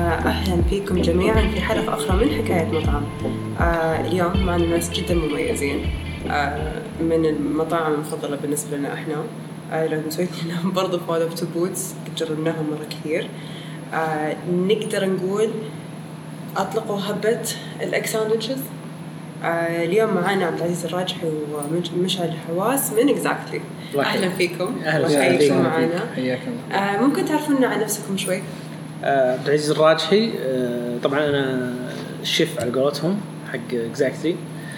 أهلا فيكم جميعا في حلقة أخرى من حكاية مطعم. اليوم معنا ناس جدا مميزين من المطاعم المفضلة بالنسبة لنا إحنا. لو نسويت لهم برضو فولو تو بوتس جربناهم مرة كثير. نقدر نقول أطلقوا هبة الإك ساندويتشز. اليوم معنا عبد العزيز الراجحي ومشعل الحواس من إكزاكتلي. أهلا فيكم. أهلا فيكم معنا. ممكن تعرفونا عن نفسكم شوي؟ عبد العزيز الراجحي. طبعا أنا الشيف على قولتهم حق إكزاكتلي.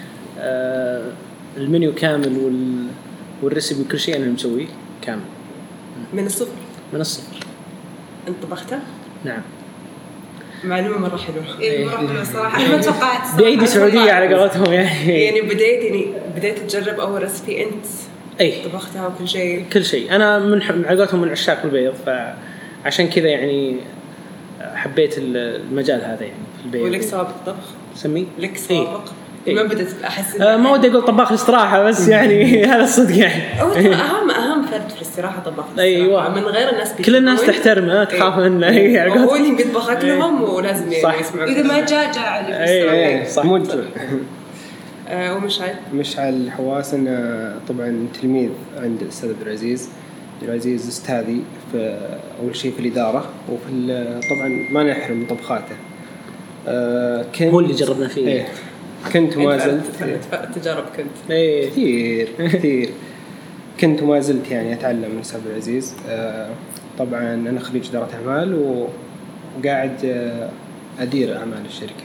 المنيو كامل والريسيبي وكل شيء أنا مسويه كامل من الصفر. أنت طبخته؟ نعم. معلومة مرة حلوة. مرة حلوة صراحة. ما توقعت. بأيدي سعودية على قولتهم يعني بديت تجرب أول ريسبي أنت. طبختها وكل شيء. كل شيء. أنا من عقولتهم من عشاق البيض، فعشان كذا يعني حبيت المجال هذا يعني في البيض. ولك سابق طبخ؟ سميه؟ لك سابق؟ ما بدأت أحس. ما ودي أقول طباخ الاستراحة بس يعني هذا الصدق يعني. أهم فرد في الاستراحة طباخ. أيوة. من غير الناس. كل الناس تحترمه تخاف منه. هو اللي بيطبخ أكلهم ولازم يسمعوا. إذا ما جاء اللي في صح. ومشعل الحواس. أنا طبعا تلميذ عند الأستاذ عبد العزيز أستاذي في أول شيء في الإدارة، وفي طبعا ما نحرم من طبخاته. هو اللي جربنا فيه. كنت ما زلت تجارب كثير كنت ما زلت يعني أتعلم من الأستاذ عبد العزيز. طبعا أنا خريج إدارة أعمال وقاعد أدير أعمال الشركة.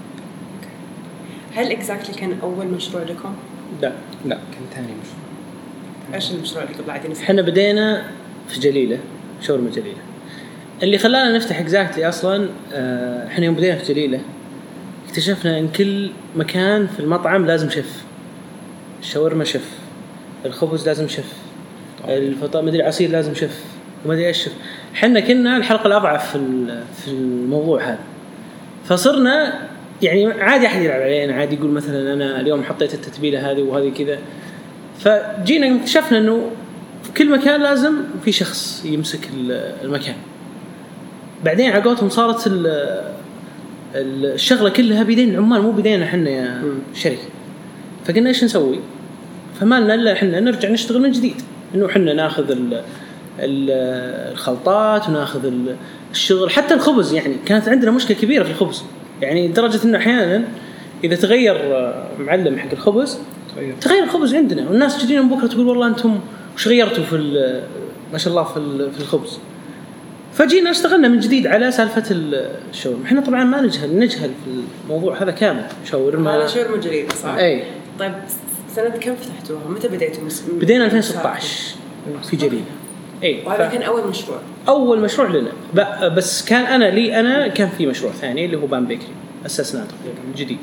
هل إكزاكتلي كان أول مشروع لكم؟ لا كان ثاني مشروع. إيش المشروع اللي قبل عادين؟ إحنا بدينا في جليلة، شاورما جليلة. اللي خلانا نفتح إكزاكتلي أصلاً إحنا يوم بدينا في جليلة اكتشفنا إن كل مكان في المطعم لازم شيف. الشاورما شيف، الخبز لازم شيف، الفطاير مدري عصير لازم شيف، ومدري إيش شيف. إحنا كنا الحلقة الأضعف في الموضوع هذا، فصرنا يعني عادي أحد يلعب علينا، عادي يقول مثلا أنا اليوم حطيت التتبيلة هذه وهذه كذا. فجينا اكتشفنا إنه في كل مكان لازم في شخص يمسك المكان. بعدين عقوتهم صارت الشغلة كلها بيدين العمال، مو بيدينا حنا يا شركة. فقلنا إيش نسوي؟ فمالنا إلا حنا نرجع نشتغل من جديد، إنه حنا ناخذ الخلطات وناخذ الشغل. حتى الخبز يعني كانت عندنا مشكلة كبيرة في الخبز، يعني لدرجة إنه أحيانا إذا تغير معلم حق الخبز تغير الخبز عندنا، والناس تجينا من بكرة تقول والله أنتم وش غيرتوا ما شاء الله في الخبز. فجينا اشتغلنا من جديد على سالفة الشاورما. احنا طبعا ما نجهل في الموضوع هذا كامل. شاورما جليلة صح؟ اي. طيب سنة كم فتحتوها؟ متى بديتوا؟ بدينا 2016 في جليلة. اي. وهذا كان أول مشروع لنا. بس كان أنا كان في مشروع ثاني اللي هو بان بيكري أسسناه من جديد.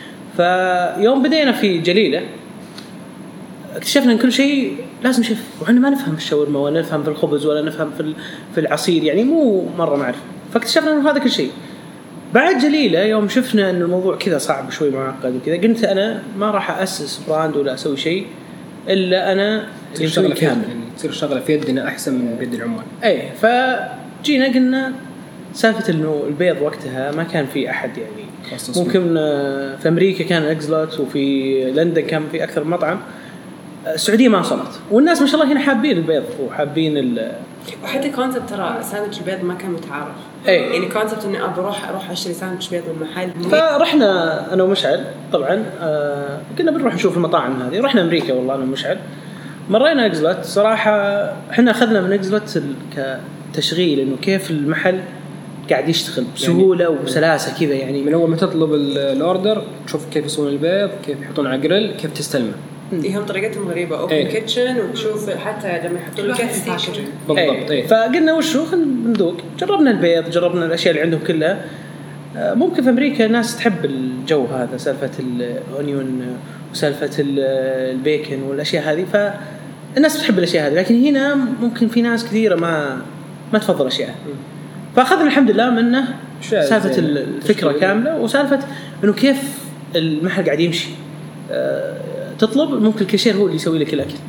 فيوم بدينا في جليلة اكتشفنا ان كل شيء لازم شيف، وحنا ما نفهم الشاورما ولا نفهم في الخبز ولا نفهم في العصير، يعني مو مره معرفه. فاكتشفنا انه هذا كل شيء. بعد جليلة يوم شفنا ان الموضوع كذا صعب شوي معقد وكذا، قلت انا ما راح اسس براند ولا اسوي شيء الا انا تصير شغله كامل، يعني تصير شغله في يدنا احسن من بيد العمال. اي. فجينا قلنا سالفه انه البيض وقتها ما كان في احد يعني ممكن. في امريكا كان اكزلوت، وفي لندن كان في اكثر مطعم. السعودية ما وصلت، والناس ما شاء الله هنا حابين البيض وحابين وحتى كونسبت ترى ساندويتش البيض ما كان متعارف. يعني كونسبت إني أروح أشتري ساندويتش بيض من محل. فرحنا أنا ومشعل طبعا. كنا بنروح نشوف المطاعم هذه. رحنا أمريكا والله أنا ومشعل، مرينا إكزلوت. صراحة إحنا أخذنا من إكزلوت كتشغيل إنه كيف المحل قاعد يشتغل بسهولة يعني وبسلاسة كذا. يعني من أول ما تطلب الأوردر تشوف كيف يسوون البيض، كيف يحطون على جريل، كيف تستلمه. هم طريقتهم غريبة. أوبن كيتشن، وتشوف حتى لما يحطون له كيف يستاكل بالضبط. فقلنا وشو بندوق. جربنا البيض، جربنا الأشياء اللي عندهم كلها. ممكن في أمريكا الناس تحب الجو هذا، سالفة الأونيون وسالفة البيكن والأشياء هذه، فالناس تحب الأشياء هذه. لكن هنا ممكن في ناس كثيرة ما تفضل أشياء. فأخذنا الحمد لله منه سالفة الفكرة كاملة، وسالفة إنه كيف المحل قاعد يمشي. تطلب ممكن الكاشير هو اللي يسوي لك الأكل،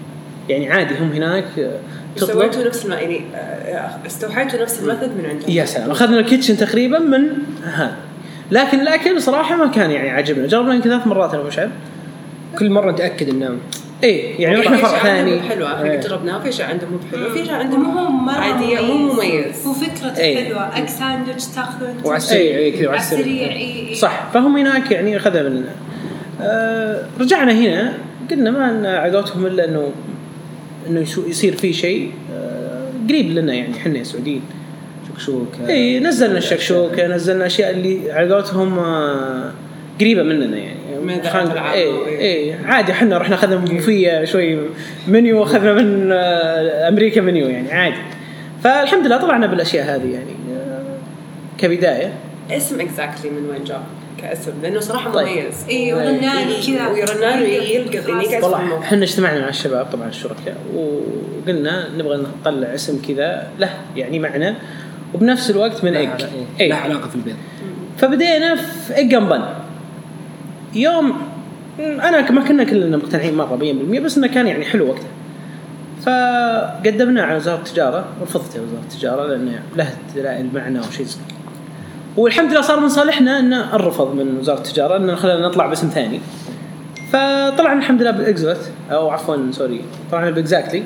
يعني عادي هم هناك سويتوا نفس يعني استوحيتوا نفس الميثود من عندهم. يا سلام أخذنا الكيتشن تقريبا من هذا، لكن الأكل صراحة ما كان يعني عجبنا. جربنا يمكن 3 مرات أنا ومشعل، كل مرة نتأكد إنه يعني رحنا فرع ثاني حلوة. احنا جربناه في شيء عندهم مو حلو، في شيء عندهم مو عادية مو مميز، وفكرة حلوة أك ساندويتش تاخذون وعسريع كذا وعسريع صح. فهم هناك يعني أخذها مننا. رجعنا هنا قلنا ما عقوتهم إلا إنه يصير في شيء قريب لنا، يعني حنا سعوديين شكشوكة نزلنا الشكشوكة، نزلنا أشياء اللي عقوتهم قريبة مننا يعني عادي. حنا رحنا أخذنا بوفية شوي منيو، أخذنا من أمريكا منيو يعني عادي. فالحمد لله طلعنا بالأشياء هذه يعني كبداية. اسم exactly من وين جاء كاسم؟ لأنه صراحة مميز. ورنان كذا ويرنان ويلقى والله احنا اجتمعنا مع الشباب طبعا الشركاء وقلنا نبغى نطلع اسم كذا له يعني معنى وبنفس الوقت من إيج له علاقة في البيض. فبدينا في إيج أند بن. يوم أنا ما كنا كلنا مقتنعين مرة 100%، بس إنه كان يعني حلو وقتها. فقدمنا على وزارة التجارة، رفضت وزارة التجارة لأنه له دلائل معنى وشيء زي. والحمد لله صار من صالحنا إن الرفض من وزارة التجارة إن خلينا نطلع باسم ثاني. فطلعنا الحمد لله بالإكزوت، أو عفوا سوري طلعنا بالإكزاكتلي.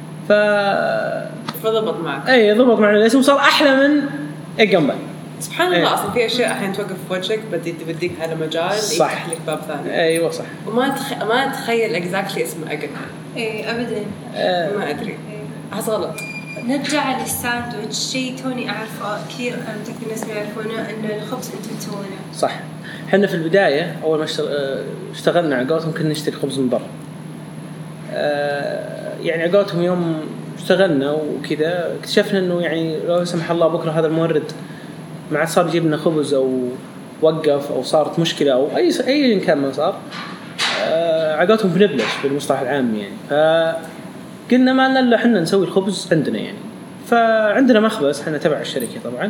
فضبط معك. ضبط معنا الاسم وصار أحلى من إيج أند بن. سبحان الله. أصلا في أشياء أحيانا توقف في وجهك بديك على مجال يفتح لك باب ثاني. أيوة صح. ما تخيل exactly اسم أجل. أبدا. ما أدري. أحس غلط. نرجع للساندويتش، شيء توني أعرفه كثير متأكد الناس يعرفونه أن الخبز أنتم تسوونه. صح. حنا في البداية أول ما اشتغلنا عقوتهم كنا نشتري خبز من برا. يعني عقوتهم يوم اشتغلنا وكذا اكتشفنا إنه يعني لو سمح الله بكرة هذا المورد ما عاد صار يجيب لنا خبز أو وقف أو صارت مشكلة أو أي كان ما صار، عقوتهم بنبلش بالمصطلح العام يعني. فقلنا ما لنا إلا حنا نسوي الخبز عندنا يعني. فعندنا مخبز حنا تبع الشركة طبعا.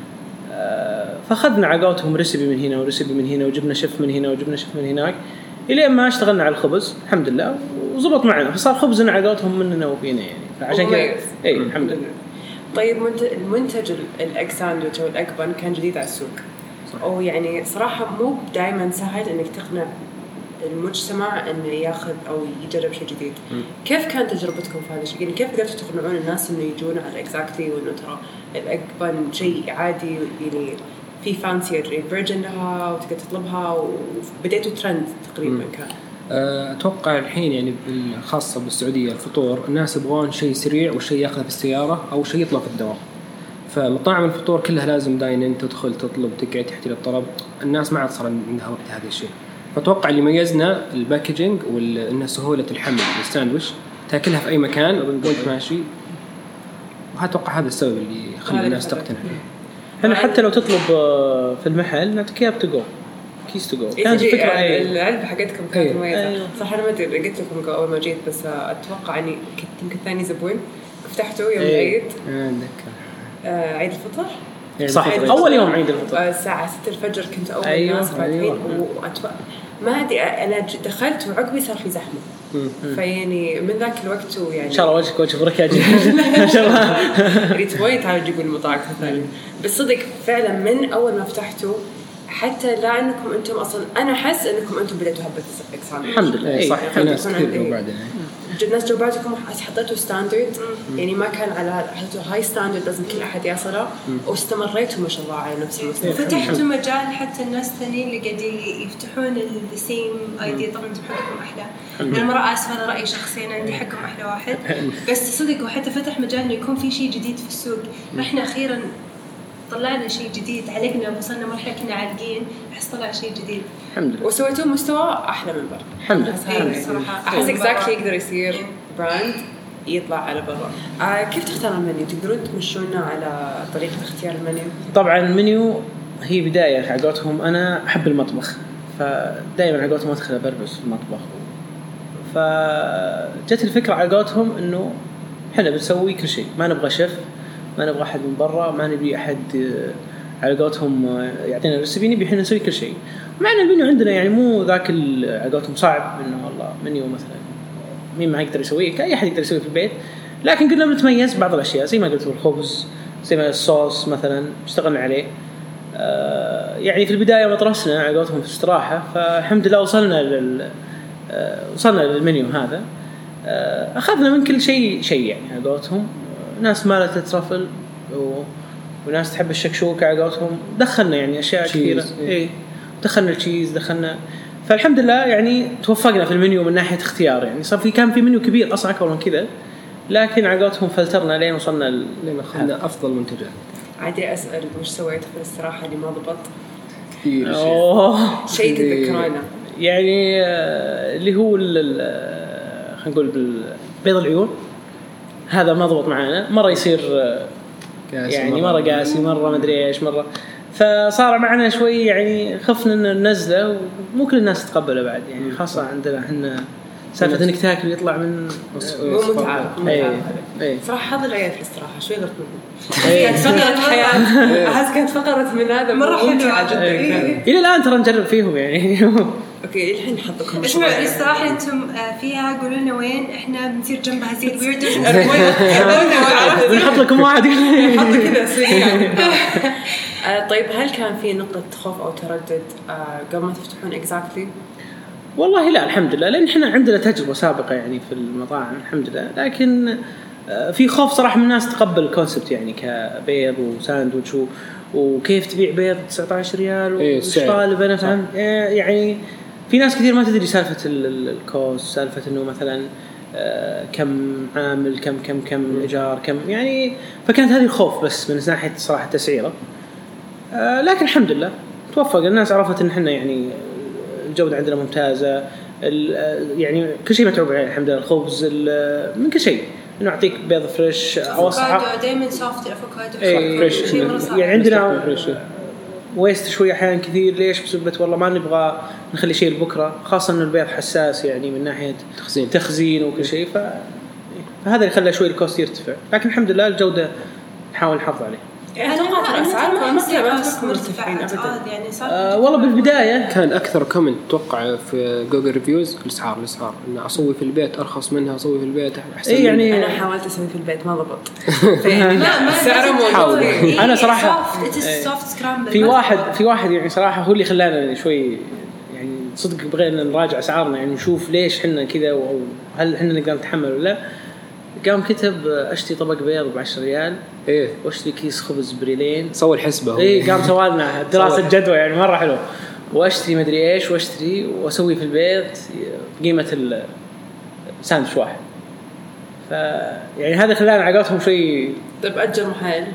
فأخذنا عقوتهم ريسيبي من هنا وريسيبي من هنا وجبنا شيف من هنا وجبنا شيف من هناك إلى ما اشتغلنا على الخبز الحمد لله وزبط معنا، فصار خبزنا عقوتهم مننا وفينا يعني. فعشان كذا الحمد لله. طيب المنتج الأج ساندويتش أو الأج بن كان جديد على السوق، أو يعني صراحة مو دائما سهل إنك تقنع المجتمع إنه ياخذ أو يجرب شيء جديد. كيف كانت تجربتكم في هذا الشيء؟ يعني كيف قدرتوا تقنعون الناس إنه يجون على إكزاكتلي وإنه ترى الأج بن شيء عادي يعني في فانسي فيرجن لها وتقدر تطلبها وبديتوا ترند تقريبا كان. أتوقع الحين يعني الخاصة بالسعودية الفطور الناس يبغون شيء سريع وشيء يأخذ في السيارة أو شيء يطلع في الدوام. فمطاعم الفطور كلها لازم داين تدخل تطلب تقعد تحتي للطلب. الناس ما عاد صار عندها وقت هذا الشيء. فأتوقع اللي ميزنا الباكجينج وإن سهولة الحمل الساندويش تأكلها في أي مكان وانت ماشي. وأتوقع هذا السبب اللي خلى الناس تقتنع فيه. هنا حتى لو تطلب في المحل نعطيك إياه بتجو كيس تجو. كانت الفكرة العلبة حقتكم كانت مميزة. صح أنا ما أدري قلت لكم أول ما جيت بس أتوقع إني يمكن ثاني زبون فتحته يوم العيد. عيد الفطر. صح أول يوم عيد الفطر الساعة 6 الفجر كنت أول ناس فاتحين ما أدري أنا دخلت وعقبي صار في زحمة. فيعني من ذاك الوقت ويعني إن شاء الله وجهك بركة إن شاء الله. ريتوي تعالوا تجيبوا المطاعم ثانية. بالصدق فعلا من أول ما فتحتوا حتى لا أنكم أنتم أصلا أنا حس أنكم أنتم بدأتوا هبة الإكسان. الحمد لله. صح في ناس كثير بعدين الناس جواباتكم حطيتوا ستاندرد يعني ما كان على حطوا هاي ستاندرد لازم كل أحد يصله واستمريتوا ما شاء الله على نفس المستوى. فتحتوا مجال حتى الناس الثانيين اللي قاعدين يفتحون السيم ايديا. طبعا انتم حقكم احلى. انا مرة اسف هذا رأيي شخصي انا عندي حقكم احلى واحد بس صدقوا حتى فتح مجال انه يكون في شيء جديد في السوق. احنا اخيرا طلعنا شيء جديد علقنا وصلنا مرحلة كنا عالقين أحس طلع شيء جديد الحمد لله وسويتوا مستوى أحلى من برا الحمد لله. صراحة أحس exactly يقدر يصير براند يطلع على برا. كيف تختار المنيو؟ تقدرون تمشونا على طريقة اختيار المنيو؟ طبعا المنيو هي بداية عقوتهم. أنا أحب المطبخ فدائما عقوتهم أدخل أبربس في المطبخ. فجت الفكرة عقوتهم إنه إحنا بنسوي كل شيء ما نبغى شيف ما نبغى أحد من برا ما نبي أحد على قولتهم يعطينا الريسبي نبي إحنا نسوي كل شيء. مع أن المنيو عندنا يعني مو ذاك عقولتهم صعب إنه والله منيو مثلا مين ما يقدر يسويه، أي أحد يقدر يسويه في البيت، لكن قلنا بنتميز بعض الأشياء زي ما قلت الخبز، زي ما الصوص مثلا اشتغلنا عليه. يعني في البداية ما درسنا على قولتهم في استراحة، فالحمد لله وصلنا للمنيو هذا. أخذنا من كل شيء يعني على قولتهم، ناس مالت ترفل وناس تحب الشكشوكة على قولتهم، دخلنا يعني أشياء كثيرة. دخلنا التشيز، دخلنا، فالحمد لله يعني توفقنا في المنيو من ناحية اختيار. يعني صار كان في منيو كبير أصلا أكبر من كذا، لكن على قولتهم فلترنا لين وصلنا لين أخذنا أفضل منتجات. عادي أسأل وش سويت في الاستراحة اللي ما ضبط؟ كثير شيء تذكرنا يعني اللي هو خلينا نقول بيض العيون، هذا ما ضبط معنا مرة، يصير يعني مرة قاسي، مرة ما أدري إيش، مرة فصار معنا شوي يعني خفنا إن ننزله ومو كل الناس تتقبله بعد، يعني خاصة عندنا إحنا سالفة إنك تاكل يطلع من مو متعب. صراحة هذا العيال في الاستراحة شوي غلط منهم. كانت فقرة حياة، أحس كانت فقرة من هذا مرة ممتعة جدا. إلى الآن ترى نجرب فيهم يعني. أوكي الحين نحطكم. اسمعوا الاستراحة أنتم فيها، قولوا لنا وين إحنا بنصير جنبها زي الويردرز. نحط لكم واحد نحط كذا سريع. طيب هل كان في نقطة خوف أو تردد قبل ما تفتحون exactly؟ والله لا الحمد لله، لأن إحنا عندنا تجربة سابقة يعني في المطاعم الحمد لله، لكن في خوف صراحة من الناس تقبل الكونسبت يعني كبيض وساندويتش وكيف تبيع بيض 19 ريال وش طالب أنا فهم. يعني في ناس كثير ما تدري سالفة الكوست، سالفة إنه مثلا كم عامل، كم الإيجار، كم يعني، فكانت هذه الخوف بس من ناحية صراحة تسعيرة. لكن الحمد لله توفق، الناس عرفت إن إحنا يعني الجودة عندنا ممتازة، يعني كل شيء متعوب عليه الحمد لله، الخبز من كل شيء، إنه أعطيك بيض فريش أو أفوكادو دائما سوفت، الأفوكادو فريش يعني عندنا ويست شوية أحيان كثير. ليش؟ بسبب والله ما نبغى نخلي شيء لبكرة، خاصة إن البيض حساس يعني من ناحية تخزين وكل شيء، فهذا اللي خلى شوي الكوست يرتفع، لكن الحمد لله الجودة نحاول نحافظ عليه. يعني أتوقع الأسعار ما تكون مرتفعين أبدا يعني والله بالبداية كان أكثر كومنت توقع في جوجل ريفيوز الأسعار إن أسوي في البيت أرخص منها، أسوي في البيت أحسن يعني أنا حاولت أسوي في البيت ما ضبط. السعر موجود. أنا صراحة في واحد يعني صراحة هو اللي خلانا شوي يعني صدق بغينا نراجع أسعارنا، يعني نشوف ليش حنا كذا أو هل حنا نقدر نتحمل ولا لا. قام كتب أشتري طبق بيض ب10 ريال واشتري كيس خبز بريلين، سوى الحسبة قام سوالنا دراسة جدوى يعني مرة حلو، واشتري مدري ايش واشتري واسوي في البيت بقيمة الساندويتش واحد. يعني هذا خلانا عقلتهم شيء طيب أجر محل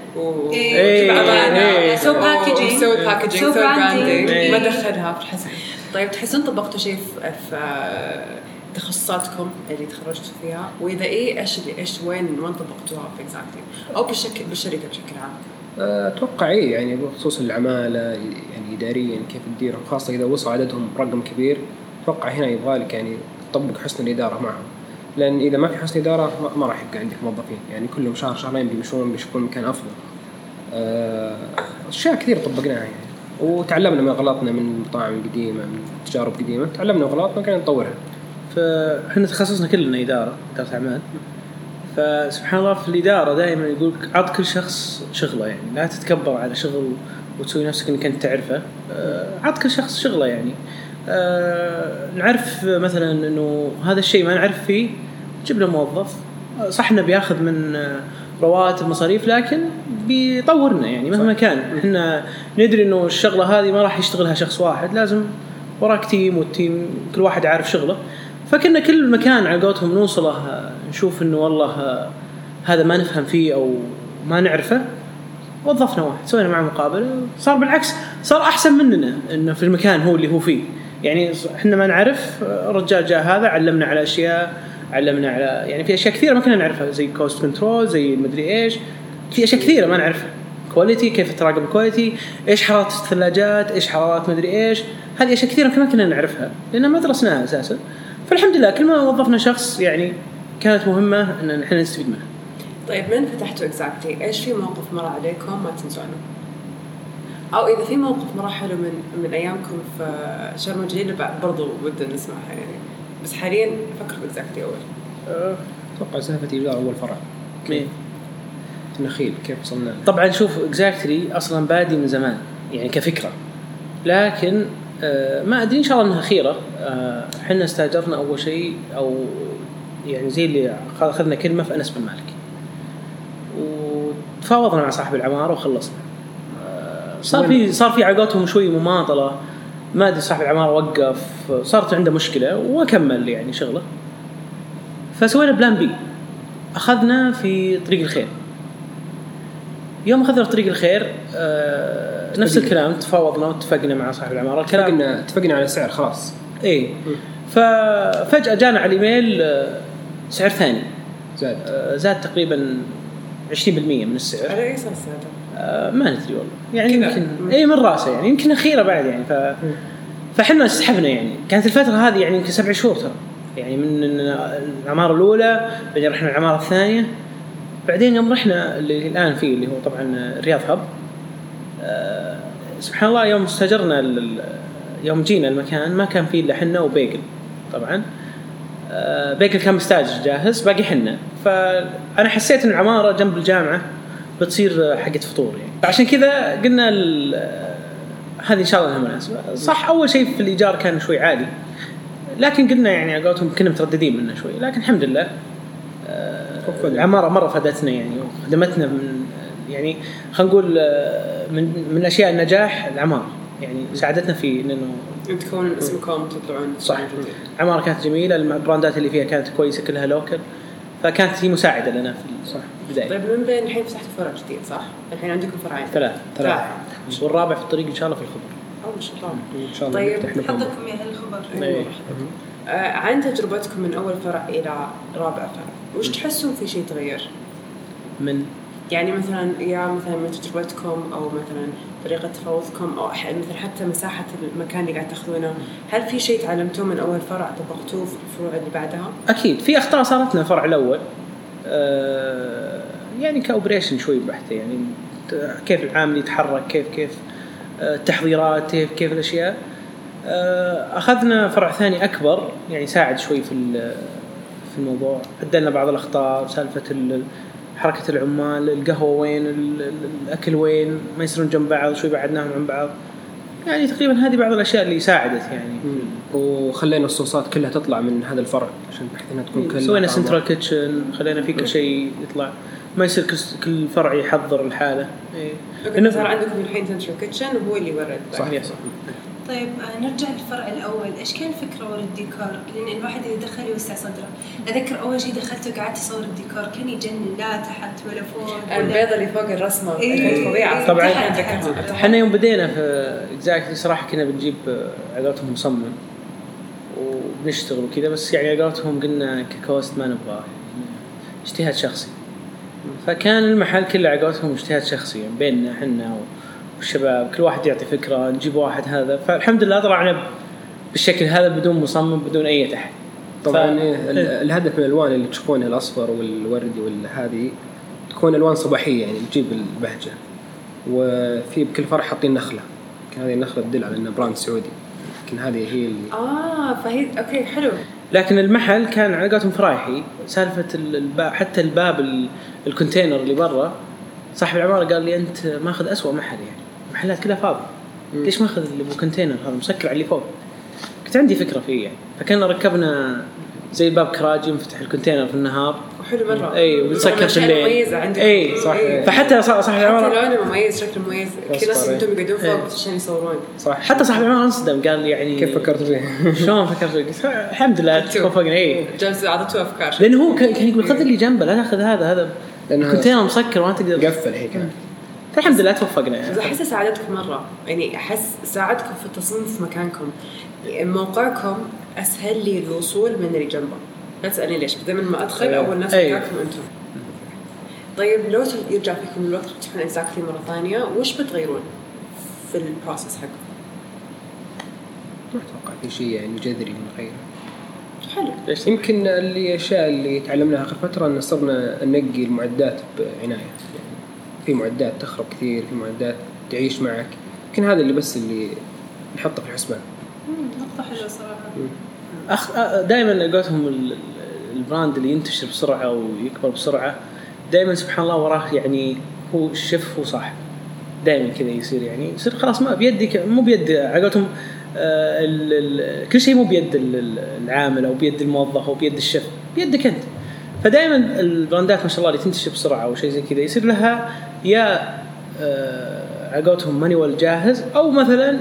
سو باكيجينج سو براندينج ما دخلها في الحسب. طيب تحسون طبقتوا شيء في تخصصاتكم اللي تخرجتوا فيها، وإذا إيش وين طبقتوها في exactly أو بالشركة بشكل عام؟ أتوقع يعني بخصوص العمالة يعني إداريا كيف تديرهم، خاصة إذا وصل عددهم رقم كبير. أتوقع هنا يبغالك يعني تطبق حسن الإدارة معهم، لأن إذا ما في حسن إدارة ما راح يبقى عندك موظفين، يعني كلهم شهرين بيشوفون مكان أفضل. أشياء كثير طبقناها يعني، وتعلمنا من غلطنا من المطاعم القديمة، من تجارب قديمة تعلمنا غلطنا كنا نطورها. فإحنا تخصصنا كلنا إدارة أعمال، فسبحان الله في الإدارة دائما يقولك عط كل شخص شغله، يعني لا تتكبر على شغل وتسوي نفسك إنك أنت تعرفه. عط كل شخص شغله، يعني نعرف مثلا إنه هذا الشيء ما نعرف فيه جبنا موظف صح إنه بياخذ من رواتب مصاريف، لكن بيطورنا يعني مهما كان. إحنا ندري إنه الشغلة هذه ما راح يشتغلها شخص واحد، لازم وراك تيم، والتيم كل واحد عارف شغله. فكنا كل مكان على قولتهم نوصله نشوف إنه والله هذا ما نفهم فيه أو ما نعرفه، وظفنا واحد سوينا معه مقابلة، صار بالعكس صار أحسن مننا إنه في المكان هو اللي هو فيه. يعني إحنا ما نعرف، الرجال جاء هذا علمنا على أشياء، علمنا على يعني في أشياء كثيرة ما كنا نعرفها، زي كوست كنترول، زي مدري إيش، في أشياء كثيرة ما نعرفها، كواليتي كيف تراقب الكواليتي، إيش حرارة الثلاجات، إيش حرارات مدري إيش، هذه أشياء كثيرة ما كنا نعرفها لأننا ما درسناها أساسا. فالحمد لله كل ما وظفنا شخص يعني كانت مهمة إن نحن نستفيد منها. طيب من فتحتوا exactly إيش في موقف مر عليكم ما تنسونه، أو إذا في موقف مر حلو من أيامكم في شرم الجليل برضو ودنا نسمعها يعني، بس حاليا فكروا exactly أول. اتوقع سالفه ايجار اول فرع مين النخيل كيف وصلنا. طبعا شوف اكزاكتلي اصلا بادي من زمان يعني كفكره، لكن ما ادري ان شاء الله انها خيره. احنا استاجرنا اول شيء او يعني زي اللي اخذنا كلمه في انس بن مالك وتفاوضنا مع صاحب العماره وخلصنا. صار في عقودهم شوي مماطله، ما ادري صاحب العماره وقف، صارت عنده مشكله وكمل يعني شغله. فسوينا بلان بي، اخذنا في طريق الخير. يوم اخذنا في طريق الخير نفس الكلام، تفاوضنا واتفقنا مع صاحب العماره الكلام، اتفقنا على سعر خلاص. ايه ففجاه جانا على الايميل سعر ثاني زاد تقريبا 20% من السعر. على اي اساس هذا؟ ما ندري والله يعني يمكن اي من راسه يعني يمكن اخيره بعد يعني فاحنا سحبنا يعني. كانت الفتره هذه يعني يمكن 7 شهور ترى يعني من العماره الاولى بعدين رحنا العماره الثانيه بعدين يوم رحنا اللي الان فيه اللي هو طبعا رياض هب. سبحان الله يوم استاجرنا يوم جينا المكان ما كان فيه الا حنا وبيجل. طبعا بيجل كان مستاجر جاهز باقي حنا. فانا حسيت ان العماره جنب الجامعه بتصير حقة فطور يعني، فعشان كذا قلنا هذه ان شاء الله انها مناسبه. صح اول شيء في الايجار كان شوي عالي، لكن قلنا يعني عقودهم كنا مترددين منه شوي، لكن الحمد لله العماره مره فادتنا يعني وخدمتنا من يعني خلينا نقول من اشياء النجاح العماره يعني ساعدتنا في انه تكون اسمكم تطلعون. صح العماره كانت جميله، البراندات اللي فيها كانت كويسه كلها لوكل، فكانت هي مساعده لنا في صح البدايه. طيب من بين الحين فتحتوا فرع جديد صح؟ الحين عندكم فرعين 3 والرابع في الطريق ان شاء الله في الخبر. ما شاء الله ان شاء الله. طيب حظكم يا الخبر. عن تجربتكم من اول فرع الى رابع فرع وش تحسون في شيء تغير؟ من يعني مثلا من تجربتكم او مثلا طريقه تفاوضكم او مثلا حتى مساحه المكان اللي قاعد تاخذونه، هل في شيء تعلمتوه من اول فرع طبقتوه في الفروع اللي بعدها؟ اكيد في اخطاء صارت لنا الفرع الاول يعني كاوبريشن شوي بحته يعني كيف العامل يتحرك كيف التحضيرات كيف الاشياء. اخذنا فرع ثاني اكبر يعني ساعد شوي في الموضوع، عدلنا بعض الاخطاء سالفه حركه العمال، القهوه وين، الاكل وين، ما يصيرون جنب بعض، شوي بعدناهم عن بعض يعني تقريبا هذه بعض الاشياء اللي ساعدت يعني. وخلينا الصوصات كلها تطلع من هذا الفرع عشان بحيث انها تكون كلها سوينا سنترال كيتشن، خلينا في كل شيء يطلع، ما يصير كل فرع يحضر الحاله. انه صار عندكم الحين سنترال كيتشن وهو اللي يورد. صح. طيب نرجع للفرع الأول، إيش كان الفكرة ورا الديكور؟ لأن الواحد إذا دخل يوسع صدره. أذكر أول شيء دخلت وقعدت أصور الديكور كان يجنن، لا تحت ولا فوق. البيضة اللي فوق الرسمة كانت فظيعة. طبعا احنا يوم بدينا في إكزاكتلي صراحة كنا بنجيب عقاراتهم مصمم وبنشتغل وكذا، بس يعني عقاراتهم قلنا ككوست ما نبغاه، اجتهاد شخصي. فكان المحل كله عقاراتهم اجتهاد شخصي يعني بيننا احنا والشباب، كل واحد يعطي فكرة، نجيب واحد هذا. فالحمد لله طلعنا بالشكل هذا بدون مصمم بدون أي تحت. طبعا الهدف من الألوان اللي تشوفونها الأصفر والوردي والهذه تكون ألوان صباحية يعني تجيب البهجة. وفي بكل فرع حاطين نخلة، كان هذه النخلة تدل على إنه براند سعودي، لكن هذه هي اللي فهي أوكي حلو. لكن المحل كان علاقاتهم فرايحي، سالفة الباب حتى الباب الكونتينر اللي برا، صاحب العمارة قال لي أنت ماخذ أسوأ محل يعني محلات كلها فاضي، ليش ماخذ اللي بالكونتينر هذا مسكر على اللي فوق؟ كنت عندي فكرة فيه يعني. فكنا ركبنا زي باب كراجي مفتح الكونتينر في النهار وحلو مرة. اي وبتسكر في الليل. اي صح. فحتى صاحب العمارة لونه مميز، شكله مميز، كل الناس انتم يقعدون فوق عشان يصورون. صح. حتى صاحب العمارة انصدم قال يعني كيف فكرت فيه؟ شلون فكرت فيه؟ الحمد لله توفقنا. اي جالس عطته افكار، لانه هو كان يقول خذ اللي جنبه لا تاخذ هذا الكونتينر مسكر وانت تقدر قفل هيك. الحمد لله توفقنا يعني. أحس ساعدتكم مرة يعني، أحس ساعدكم في التصميم في مكانكم، موقعكم أسهل لي الوصول من اللي جنبه. لا تسألني ليش، بدل ما أدخل أول ناس مكانكم أنتم. طيب لو يرجع فيكم الوقت تفتحون إكزاكتلي مرة ثانية، وش بتغيرون في البروسس حقكم؟ ما أتوقع في شيء يعني جذري بنغيره. حلو. يمكن الأشياء اللي تعلمناها آخر فترة أن صرنا ننقي المعدات بعناية. في معدات تخرب كثير، في معدات تعيش معك، يمكن هذا اللي بس اللي نحطه في الحسبان. نقطة حلوة صراحة. دائما لقيتهم البراند اللي ينتشر بسرعة ويكبر بسرعة دائما سبحان الله وراه يعني هو الشيف هو صاحب دائما كذا يصير يعني يصير خلاص ما بيدك مو بيد عقلتهم كل شيء مو بيد العامل أو بيد الموظف أو بيد الشيف بيدك أنت. فدائما البراندات ما شاء الله اللي تنتشر بسرعة أو شيء زي كذا يصير لها يا عقلتهم مانيوال جاهز أو مثلا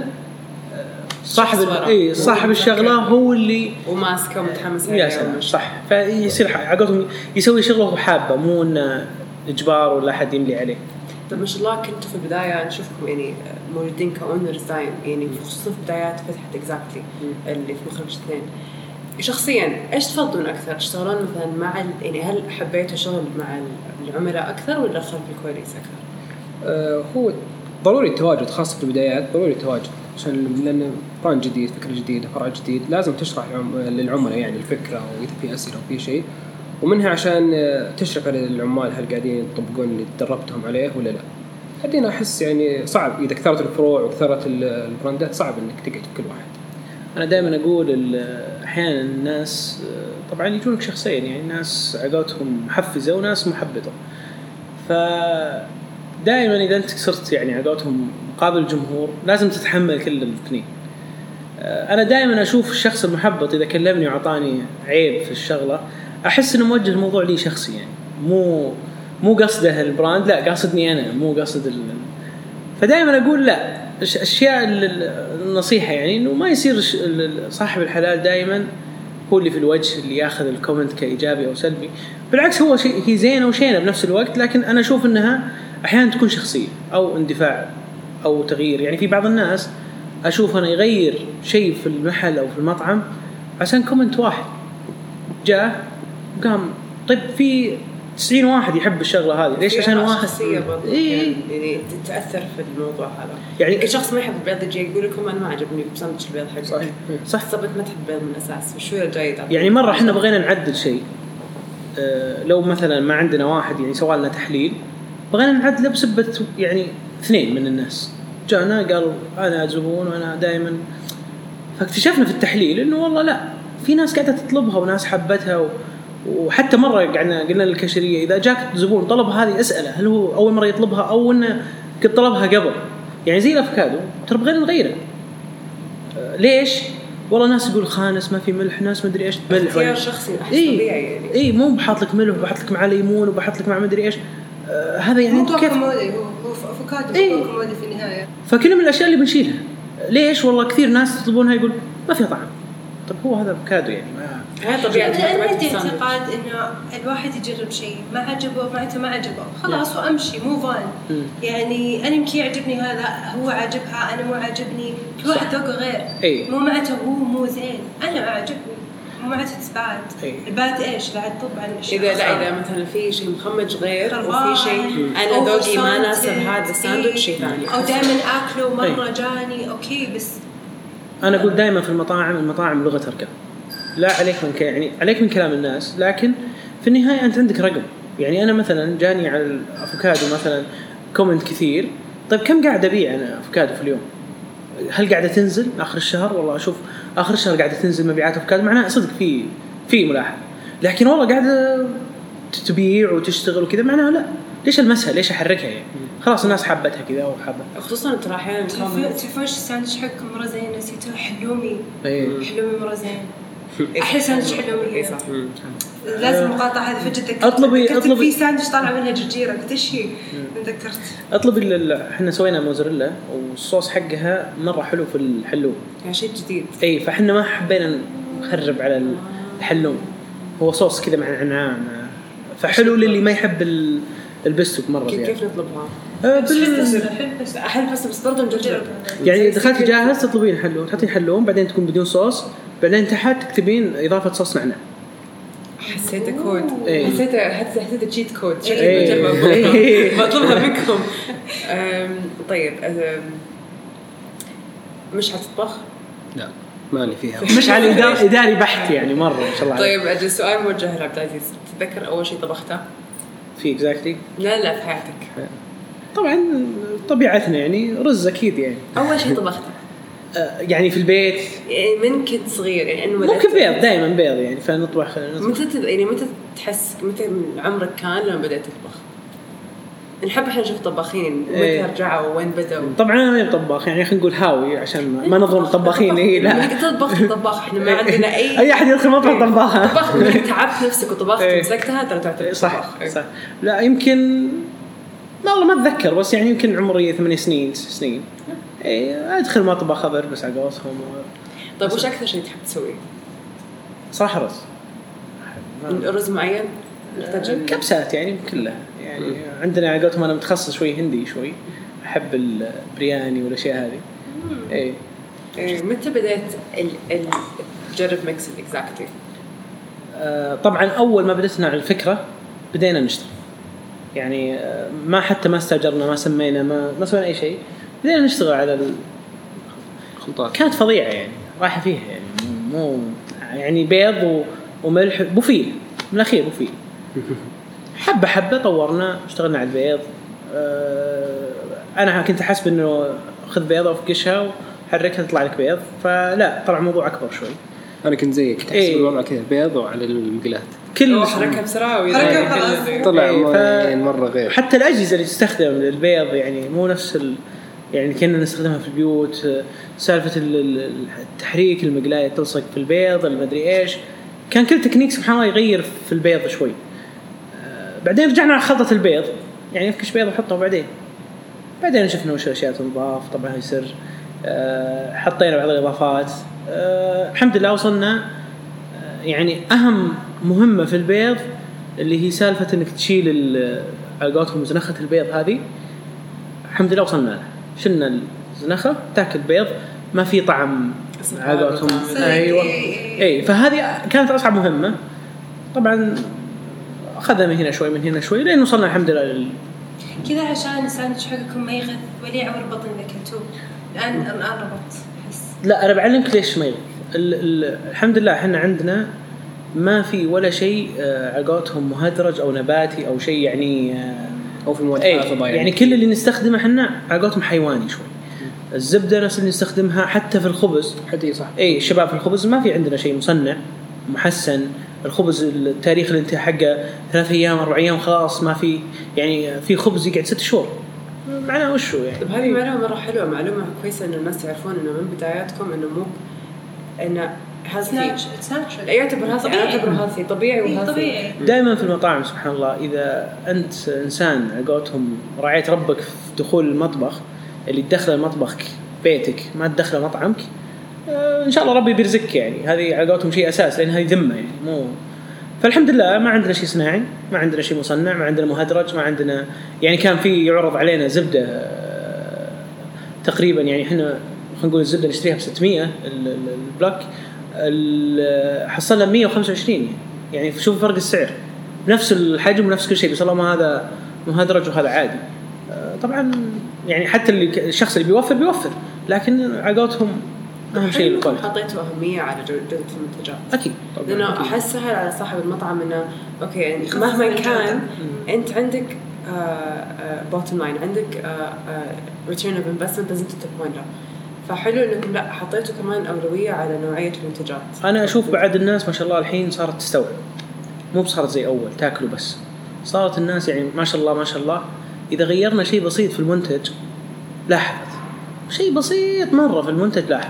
صاحب الشغله هو اللي وماسكه ومتحمس عليها صح. فيصير عقلهم يسوي شغله حابه مو انه اجبار ولا احد يملي عليه. طيب ما شاء الله كنتوا في البدايه نشوفكم يعني موجودين كاونرز دايم يعني خصوصا في بدايات فتحت اكزاكتلي اللي في مخرج 2. شخصيا ايش تفضلون اكثر تشتغلون مثلا مع يعني هل حبيتوا الشغل مع العملاء اكثر ولا خلف الكواليس اكثر؟ هو ضروري التواجد خاصه في البدايات ضروري التواجد عشان لأن بلان جديد فكرة جديدة فرع جديد لازم تشرح للعملاء يعني الفكرة وإذا في أسئلة وفي شيء ومنها عشان تشرح للعمال هل قاعدين يطبقون اللي تدربتهم عليه ولا لا. بعدين أحس يعني صعب إذا كثرت الفروع وكثرت البراندات صعب إنك تقعد في كل واحد. أنا دائما أقول أحيانا الناس طبعا يجونك شخصيا يعني ناس عقلتهم محفزة وناس محبطة. فدائما إذا أنت صرت يعني عقلتهم مقابل الجمهور لازم تتحمل كل الاثنين. أنا دائما أشوف الشخص المحبط إذا كلمني وعطاني عيب في الشغلة أحس إنه موجه الموضوع لي شخصي يعني مو قصده البراند لا قصدني أنا مو قصد فدائما أقول لا أشياء النصيحة يعني إنه ما يصير صاحب الحلال دائما هو اللي في الوجه اللي ياخذ الكومنت كإيجابي أو سلبي. بالعكس هو شيء هي زينة وشينة بنفس الوقت لكن أنا أشوف إنها أحيانا تكون شخصية أو اندفاع أو تغيير. يعني في بعض الناس أشوف أنا يغير شيء في المحل أو في المطعم عشان كومنت واحد جاء وقام طيب في 90 واحد يحب الشغلة هذه ليش عشان واحد يعني تتأثر في الموضوع هذا يعني شخص ما يحب البيض يجي يقول لكم أنا ما عجبني بساندويتش البيض حق صح صبت ما تحب البيض من الأساس وشوية جيد يعني مرة إحنا بغينا نعدل شيء لو مثلا ما عندنا واحد يعني سوى لنا تحليل بغينا نعدله بسبة يعني 2 من الناس جانا قال أنا زبون وأنا دائما فاكتشفنا في التحليل إنه والله لا في ناس قاعدة تطلبها وناس حبتها وحتى مرة قلنا للكاشيرية إذا جاك زبون طلب هذه أسأله هل هو أول مرة يطلبها أو إنه قد طلبها قبل يعني زي الأفوكادو ترى بغينا نغيره. ليش؟ والله ناس يقول خانس ما في ملح ناس ما أدري إيش ملح اختيار شخصي طبيعي يعني مو بحط لك ملح وبحط لك مع ليمون وبحط لك مع ما أدري إيش هذا يعني كيف هو أفوكادو في النهاية. فكل من الأشياء اللي بنشيلها ليش والله كثير ناس يطلبونها يقول ما فيها طعم. طب هو هذا أفوكادو يعني هاي طبيعة. أنا عندي اعتقاد إنه الواحد يجرب شيء ما عجبه معناته ما عجبه خلاص وأمشي مو فان يعني أنا يمكن يعجبني هذا هو عجبها أنا مو عجبني كل واحد ذوقه غير مو معناته هو مو زين أنا ما عجبني مو معناته تبعد البعد إيش بعد طبعا إذا مثلا في شيء مخمج غير وفي شيء أنا ذوقي ما ناسب هذا الساندويتش شيء ثاني أو دائما أكله مرة جاني أوكي بس أنا أقول دائما في المطاعم لغة تركب لا عليك من يعني عليك من كلام الناس لكن في النهاية أنت عندك رقم. يعني أنا مثلا جاني على الأفوكادو مثلا كومنت كثير طيب كم قاعد أبيع أنا أفوكادو في اليوم هل قاعدة تنزل آخر الشهر والله أشوف آخر الشهر قاعدة تنزل مبيعات أفوكادو معناه صدق في ملاحظة لكن والله قاعدة تبيع وتشتغل وكذا معناه لا ليش المسها ليش أحركها يعني خلاص الناس حبتها كذا وحبة خصوصا ترى أحيانا تعرفوش الساندويتش حقكم مرة زين نسيتوه حلومي مرة زين أحلى ساندويتش حلومي صح لازم مقاطعة هذه فجأة أطلبي في ساندويتش طالع منها جرجيرة قلت إيش هي تذكرت أطلبي إحنا سوينا موزاريلا والصوص حقها مرة حلو في الحلوم يعني شيء جديد فإحنا ما حبينا نخرب على الحلوم هو صوص كذا مع نعناع فحلو للي ما يحب البستك مرة كيف نطلبها أحل بس برضه نجرب يعني دخلت جاهز تطلبين حلوم تحطين حلوم بعدين تكون بدون صوص بعدين تحت تكتبين إضافة صوص نعناع حسيت كود حسيت تشيت كود شكلي بطلبها منكم طيب مش هتطبخ لا مالي فيها مش على إداري بحت يعني مرة ما شاء الله. طيب أجل سؤال موجه لعبد العزيز تتذكر أول شيء طبخته في إكزاكتلي لا في حياتك طبعا طبيعتنا يعني رز أكيد يعني أول شيء طبخته يعني في البيت يعني من كنت صغير يعني انه ممكن بيض دائما بيض يعني فنطبخ متى تحس متى عمرك كان لما بدأت تطبخ؟ نحب احنا نشوف طباخين متى رجعوا وين بدأوا. طبعا انا ماني طباخ يعني خلينا نقول هاوي عشان ما نظلم الطباخين. اي لا تطبخ طباخ احنا ما عندنا اي احد يدخل مطبخ طباخ. طبخ انك تعبت نفسك وطبخت مسكتها ترى تعتبر صح. لا يمكن والله ما اتذكر بس يعني يمكن عمري 8 سنين 9 سنين ادخل مطبخ خبر بس على قولتهم. طيب وش اكثر شيء تحب تسويه؟ صراحه رز. رز معين نحتاج كبسات يعني كلها يعني عندنا على قولتهم انا متخصص شوي هندي شوي احب البرياني والاشياء هذه. متى بدأت تجرب ميكس اكزاكتلي؟ طبعا اول ما بدأنا على الفكره بدينا نشتغل يعني ما استاجرنا ما سمينا ما سوينا اي شيء بدينا نشتغل على الخلطات. كانت فظيعه يعني رايحه فيها يعني مو يعني بيض وملح بوفيه من الاخير بوفيه حبه طورنا اشتغلنا على البيض. انا كنت احسب انه خذ بيضه وفقشها وحركها تطلع لك بيض فلا طلع الموضوع اكبر شوي. انا كنت زيك تحسب الوضع كذا بيض وعلى المقلات كل حركه بسرعه طلع مره غير. حتى الاجهزه اللي تستخدم للبيض يعني مو نفس يعني كنا نستخدمها في البيوت. سالفه التحريك المقلايه تلصق في البيض المدري ايش كان كل تكنيك سبحان الله يغير في البيض شوي. بعدين رجعنا على خلطه البيض يعني افكش بيض وحطه بعدين شفنا وش الاشياء تنضاف طبعا هي سر. حطينا بعض الاضافات. الحمد لله وصلنا يعني اهم مهمه في البيض اللي هي سالفه انك تشيل على قولتهم زنخه البيض هذه. الحمد لله وصلنا لها شلنا الزنخه تاكل بيض ما في طعم على قولتهم. ايوه فهذه كانت اصعب مهمه. طبعا اخذنا من هنا شوي لين وصلنا الحمد لله كذا عشان الساندويتش حقكم ما يغث ولا يعور بطن ذاك الآن ربط حس. لا أنا بعلمك ليش ما يغث. الحمد لله إحنا عندنا ما في ولا شيء على قولتهم مهدرج أو نباتي أو شيء يعني أو في مواد يعني كل اللي نستخدمه إحنا على قولتهم حيواني شوي. الزبدة نفس اللي نستخدمها حتى في الخبز حتى صح. الشباب في الخبز ما في عندنا شيء مصنع محسن. الخبز التاريخ اللي انت حقه 3 أيام 4 أيام خلاص ما في يعني في خبز يقعد 6 شهور معناه وشو يعني. طب هذه معلومة مرة حلوة معلومة كويسة إنه الناس تعرفون إنه من بداياتكم إنه مو إنه healthy يعتبر healthy طبيعي وهالثي. دائما في المطاعم سبحان الله إذا أنت إنسان عقولتهم راعيت ربك في دخول المطبخ اللي تدخل مطبخك بيتك ما تدخل مطعمك إن شاء الله ربي بيرزقك يعني. هذه عقولتهم شيء أساس لأن هذه ذمة يعني مو. فالحمد لله ما عندنا شيء صناعي ما عندنا شيء مصنع ما عندنا مهدرج ما عندنا يعني. كان في يعرض علينا زبدة تقريبا يعني إحنا خلينا نقول الزبدة نشتريها ب600 البلوك حصلنا 125 يعني شوف فرق السعر نفس الحجم ونفس كل شيء بس الله ما هذا مهدرج وهذا عادي. طبعا يعني حتى الشخص اللي بيوفر لكن عقولتهم أهم شيء الكل حطيته أهمية على جودة المنتجات أكيد لأنه أحس سهل على صاحب المطعم إنه أوكي يعني مهما كان أنت عندك bottom line عندك return of investment لازم تتبون له. فحلو إنكم لا حطيتوا كمان أولوية على نوعية المنتجات. أنا أشوف بعد الناس ما شاء الله الحين صارت تستوعب مو بصارت زي أول تاكلوا بس. صارت الناس يعني ما شاء الله إذا غيرنا شيء بسيط في المنتج لاحظت شيء بسيط مرة في المنتج لاحظ.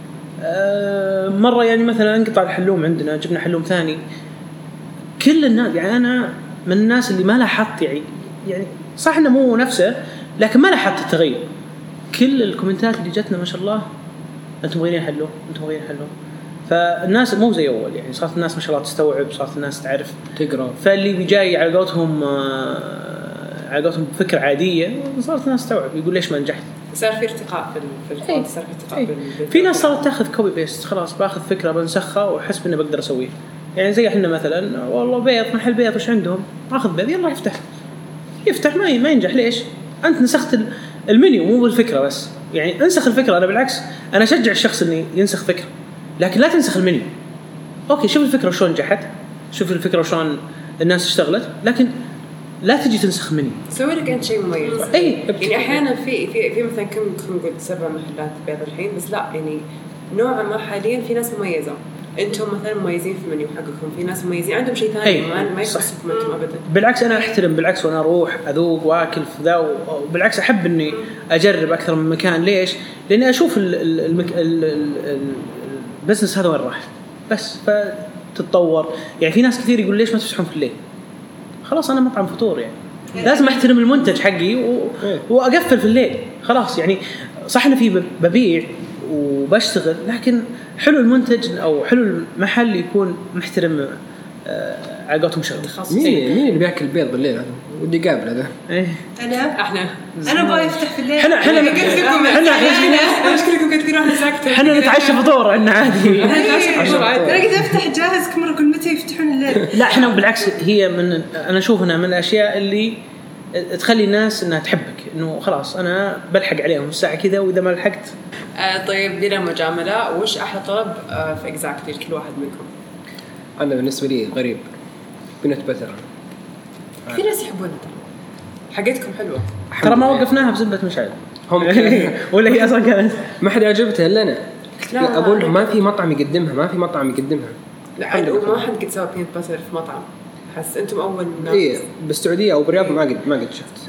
مرة يعني مثلا انقطع الحلوم عندنا جبنا حلوم ثاني كل الناس يعني أنا من الناس اللي ما لاحظت يعني صح إنه مو نفسه لكن ما لاحظت التغير. كل الكومنتات اللي جتنا ما شاء الله أنتم غيرين حلوم فالناس مو زي أول يعني. صارت الناس ما شاء الله تستوعب صارت الناس تعرف تقرأ. فاللي بيجاي على قولتهم بفكرة عادية صارت الناس تستوعب يقول ليش ما نجحت. صار في ارتقاء في الفوق صار في ارتقاء في ناس صارت تاخذ كوبي بيست خلاص باخذ فكرة بنسخها وحسب إني بقدر أسويها يعني. زي إحنا مثلا والله بيض محل بيض وش عندهم أخذ بيض يلا يفتح ما ينجح ليش أنت نسخت المنيو مو بالفكرة بس يعني. انسخ الفكرة أنا بالعكس أنا أشجع الشخص إني ينسخ فكرة لكن لا تنسخ المنيو. أوكي شوف الفكرة وشون نجحت شوف الفكرة وشون الناس اشتغلت لكن لا تجي تنسخ مني. سوي لك أنت شيء مميز. اي يعني أحيانا في مثلا كم نقول 7 محلات بيض الحين، بس لا يعني نوعا ما حاليا في ناس مميزة. أنتم مثلا مميزين في المنيو حقكم، في ناس مميزين عندهم شيء ثاني ما يخصكم أنتم أبدا. بالعكس أنا أحترم، بالعكس وأنا أروح أذوق وأكل في ذا، وبالعكس أحب إني أجرب أكثر من مكان. ليش؟ لأني أشوف البزنس هذا وين راح، بس فتتطور. يعني في ناس كثير يقول ليش ما تفتحون في الليل؟ خلاص أنا مطعم فطور يعني لازم أحترم المنتج حقي وأقفل في الليل خلاص. يعني صح أنا في ببيع وبشتغل، لكن حلو المنتج أو حلو المحل يكون محترم علاقاتهم شغل. مين اللي بياكل بيض بالليل هذا؟ ودي قابل هذا. أنا باي أفتح في الليل. احنا مشكلتكم كثير احنا ساكتين. احنا نتعشى فطور عندنا عادي. أنا قد أفتح جاهز كم مرة، كل متى يفتحون الليل. لا احنا بالعكس، هي أنا أشوف هنا من الأشياء اللي تخلي الناس إنها تحبك، إنه خلاص أنا بلحق عليهم الساعة كذا، وإذا ما لحقت. طيب لنا مجاملة، وش أحلى طلب في إكزاكتلي لكل واحد منكم؟ أنا بالنسبة لي غريب، بنت بتر. في ناس يحبونها حقتكم حلوة. ترى ما وقفناها بزبدة مشعل هم ولا هي أصلا كانت ما حد عجبتها إلا أنا. أقول لهم ما في مطعم يقدمها. لا وما حد قد سوى بينت باتر في مطعم. حس أنتم أول ناس. إيه بالسعودية أو بالرياض ما قد شفت.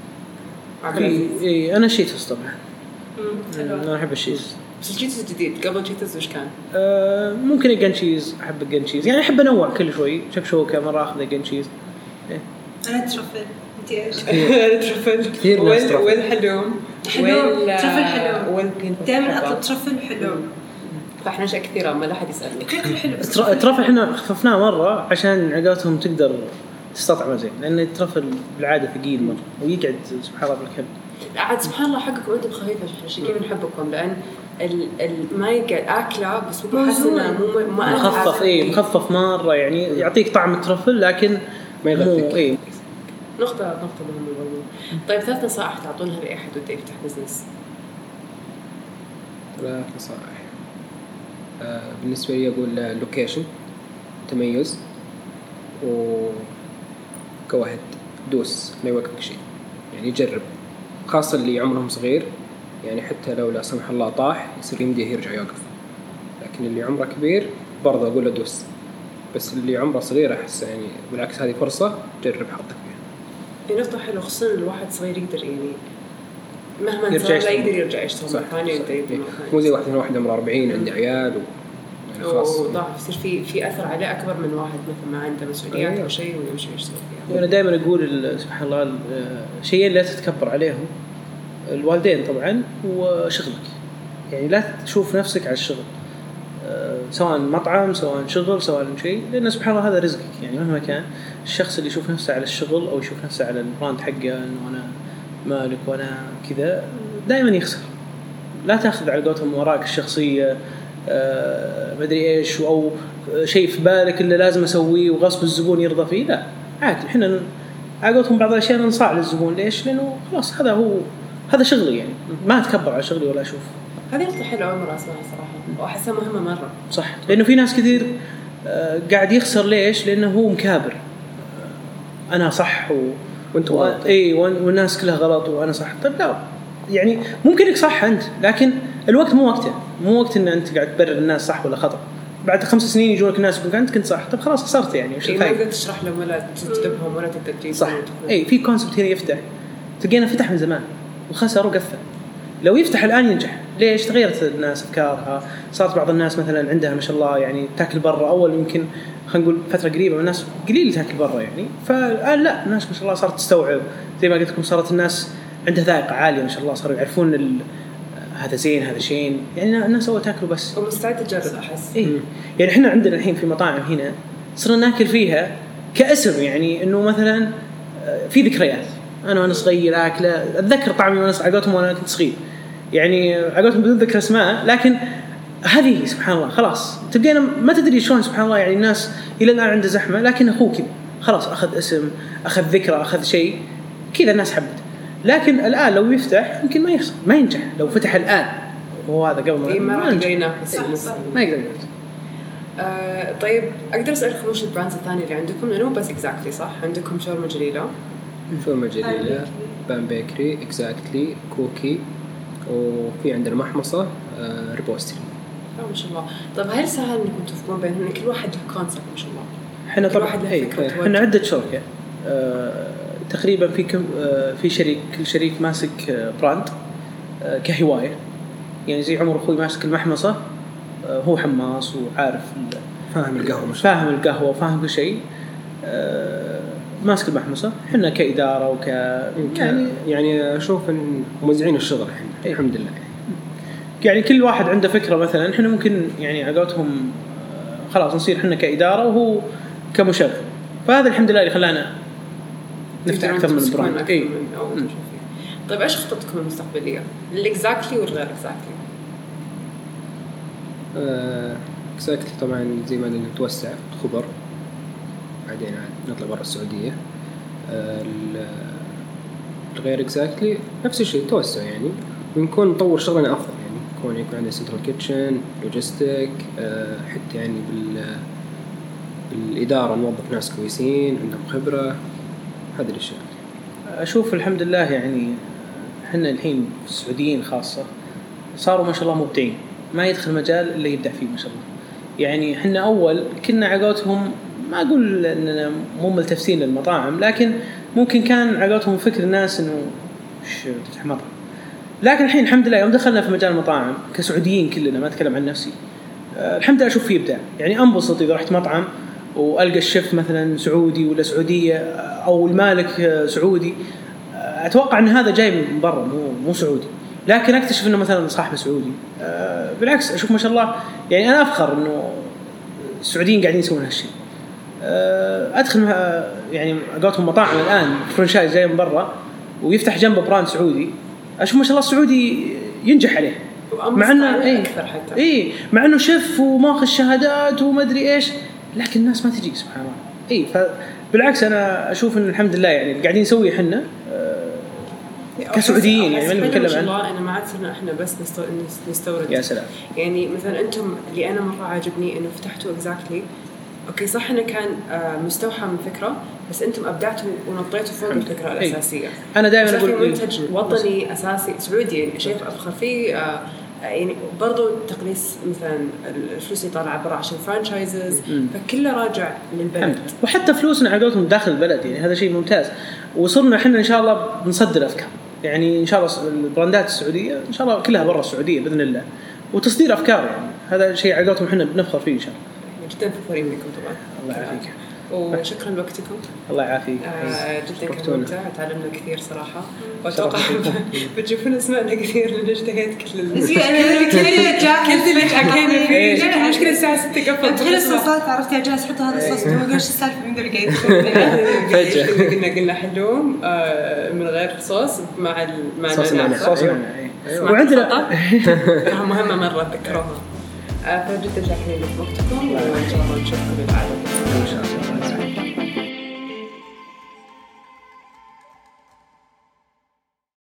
إيه أنا شيتوس طبعا. أنا أحب الشيز. بس الشيتوس جديد، قبل شيتوس وش كان؟ ممكن الجن شيز، أحب الجن شيز، يعني أحب أنوع كل شوي. شكشوكة مرة أخذ الجن شيز. أنا ترفل. أنت إيش؟ ترفل. كثير ناس ترفل. والحلوم. ترفل حلوم. والبين. دائما أطلب ترفل حلوم. فإحنا أشياء كثيرة ما لا حد يسألني. كل حلو. الترفل إحنا خففناه مرة عشان عقاتهم تقدر تستطعمه زين، لأن الترفل بالعادة ثقيل مرة ويقعد سبحان الله بالكبد. عاد سبحان الله حقكم أنتم خفيفة، عشان كذا نحبكم، لأن ما يقعد أكله بس مو حاسس إنه مو مخفف. مخفف مرة، يعني يعطيك طعم الترفل لكن ما يغثك. نقطة مهمة برضو. طيب 3 نصائح تعطونها لأي أحد وده يفتح بزنس؟ 3 نصائح. بالنسبة لي أقول لوكيشن، تميز، وكواحد دوس لا يوقفك شيء، يعني جرب، خاصة اللي عمرهم صغير، يعني حتى لو لا سمح الله طاح يصير يمديه يرجع يوقف. لكن اللي عمره كبير برضه أقول له دوس، بس اللي عمره صغير أحس يعني بالعكس هذه فرصة جرب حظك فيها. هي نقطة حلوة، خصوصا الواحد صغير يقدر يعني مهما صار لا يقدر يرجع يشتغل مرة ثانية. مو زي واحد عمره 40 عنده عيال يعني خلاص وضعف يصير في أثر عليه أكبر من واحد مثل ما عنده مسؤوليات أو شيء ويمشي يشتغل فيها. وأنا دائما أقول سبحان الله شيئين لا تتكبر عليهم، الوالدين طبعا وشغلك. يعني لا تشوف نفسك على الشغل، سواء مطعم سواء شغل سواء شيء، لأن سبحان الله هذا رزقك. يعني مهما كان الشخص اللي يشوف نفسه على الشغل أو يشوف نفسه على البراند حقه إنه أنا مالك وأنا كذا دائما يخسر. لا تأخذ على قولتهم وراك الشخصية مدري إيش أو شيء في بالك اللي لازم أسويه وغصب الزبون يرضى فيه. لا عادي، إحنا على قولتهم بعض الأشياء ننصاع للزبون. ليش؟ لأنه خلاص هذا شغلي، يعني ما أتكبر على شغلي ولا أشوف. هذه نقطة حلوة أول مرة أسمعها صراحة، وأحسها مهمة مرة. صح، لأنه في ناس كثير قاعد يخسر. ليش؟ لأنه هو مكابر، أنا صح وأنت غلط. والناس كلها غلط وأنا صح. طيب لا، يعني ممكنك صح أنت، لكن الوقت مو وقته، مو وقت إن أنت قاعد تبرر الناس صح ولا خطأ. بعد 5 سنين يجونك ناس يقولك أنت كنت صح. طب خلاص خسرت يعني. وش ما تقدر تشرح لهم ولا تكتبهم ولا تقدر تجيب. صح. في كونسبت هنا يفتح، تلقينا فتح من زمان وخسر وقفل. لو يفتح الآن ينجح. ليش؟ تغيرت الناس أفكارها، صارت بعض الناس مثلا عندها ما شاء الله يعني تاكل برا. أول يمكن خلينا نقول فترة قريبة الناس قليل تاكل برا يعني، فالآن لا، الناس ما شاء الله صارت تستوعب. زي ما قلت لكم صارت الناس عندها ذائقة عالية ما شاء الله، صاروا يعرفون هذا زين هذا شين. يعني الناس أول تاكلوا بس ومستعد تجرب أحس. يعني إحنا عندنا الحين في مطاعم هنا صرنا ناكل فيها كاسم، يعني إنه مثلا في ذكريات. أنا وأنا صغير أكله، أتذكر طعمي وأنا عقوتهم وأنا كنت صغير، يعني عقوتهم بدون ذكر اسماء، لكن هذه سبحان الله خلاص تبقينا ما تدري شلون سبحان الله. يعني الناس إلى الآن عنده زحمة، لكن أخوه كذا خلاص أخذ اسم، أخذ ذكرى، أخذ شيء كذا الناس حبت. لكن الآن لو يفتح يمكن ما يخسر، ما ينجح. لو فتح الآن وهو هذا قبل ما يقدر ينافس. ما يقدر ينافس. طيب أقدر أسألكم وش البراندز الثانية اللي عندكم؟ لأنه بس إكزاكتلي صح، عندكم شاورما جليلة شاورما جليلة، بان بيكري، اكزاكتلي، كوكي، وفي عندنا محمصة، ريبوستري. ما شاء الله. طيب هل سهل انكم تفكون بينهم؟ كل واحد له كونسبت ما شاء الله. احنا طبعا احنا عدة شركة، تقريبا في شريك، كل شريك ماسك براند كهواية. يعني زي عمر اخوي ماسك المحمصة، هو حماص وعارف فاهم القهوة، فاهم القهوة وفاهم كل شيء، ماسك المحمصة. احنا كإدارة يعني اشوف ان موزعين الشغل احنا الحمد لله. يعني كل واحد عنده فكرة. مثلا احنا ممكن يعني عقدهم خلاص نصير احنا كإدارة وهو كمشغل، فهذا الحمد لله اللي خلانا نفتح أكثر من براند. طيب ايش خطتكم المستقبلية للإكزاكتلي والغير إكزاكتلي؟ إكزاكتلي طبعا زي ما قلنا نتوسع خبر، بعدين نطلع برا السعودية. الغير إكزاكتلي نفس الشيء، توسع يعني، ونكون نطور شغلنا أفضل. يعني يكون عندنا سنترال كيتشن، لوجيستيك، حتى يعني بالإدارة نوظف ناس كويسين عندهم خبرة، هذه الأشياء. أشوف الحمد لله يعني إحنا الحين السعوديين خاصة صاروا ما شاء الله مبدعين، ما يدخل مجال إلا يبدع فيه ما شاء الله. يعني إحنا أول كنا عقوتهم، ما أقول إننا مو ملتفتين للمطاعم، لكن ممكن كان عقوتهم فكر الناس إنه وش تفتح مطعم. لكن الحين الحمد لله يوم دخلنا في مجال المطاعم كسعوديين كلنا، ما أتكلم عن نفسي، الحمد لله أشوف فيه إبداع. يعني أنبسط إذا رحت مطعم وألقى الشيف مثلا سعودي ولا سعودية أو المالك سعودي، أتوقع أن هذا جاي من برا مو سعودي، لكن أكتشف أنه مثلا صاحبه سعودي. بالعكس أشوف ما شاء الله، يعني أنا أفخر أنه السعوديين قاعدين يسوون هالشيء. أدخل يعني أقولهم مطاعم الآن فرنشايز جاي من برا ويفتح جنبه براند سعودي، أشوف ما شاء الله السعودي ينجح عليه، مع أنه مع أنه شيف وماخذ شهادات وما أدري إيش، لكن الناس ما تجي سبحان الله. فبالعكس أنا أشوف إن الحمد لله يعني قاعدين نسوي إحنا كسعوديين. يعني ما نتكلم عن أنا ما عاد صرنا إحنا بس نستورد. يا سلام. يعني مثلا أنتم اللي أنا مرة عاجبني إنه فتحتوا إكزاكتلي. أوكي صح إنه كان مستوحى من فكرة، بس أنتم أبدعتوا ونطيتوا فوق الفكرة الأساسية. أنا دائما أقول منتج وطني أساسي سعودي شايف أفخر فيه. يعني برضو تقليص مثلا الفلوس اللي طالعه برا عشان فرانشايزز، فكله راجع للبلد، وحتى فلوسنا عقودهم داخل البلد. يعني هذا شيء ممتاز. وصرنا احنا ان شاء الله بنصدر افكار، يعني ان شاء الله البراندات السعوديه ان شاء الله كلها برا السعوديه باذن الله، وتصدير افكار. يعني هذا شيء عقودهم احنا بنفخر فيه ان شاء الله. جدا فخورين بكم طبعا. الله يعافيك وشكرا لوقتكم. الله يعافيك. جدا كان ممتع، تعلمنا كثير صراحة، وأتوقع بتشوفون اسمعنا كثير لأن اشتهيت كل اللي حكينا فيه. مشكلة الساعة 6 قفل. تدخل الصوصات، عرفت يا جالس حط هذا الصوص وقاش السالفة من ذلك فجأة قلنا حلوم من غير صوص مع صوص وعندنا مهمة مرة تذكروها. فجدا شاكرين لكم وقتكم، وإن شاء الله نشوفكم بالعادة. إن شاء الله.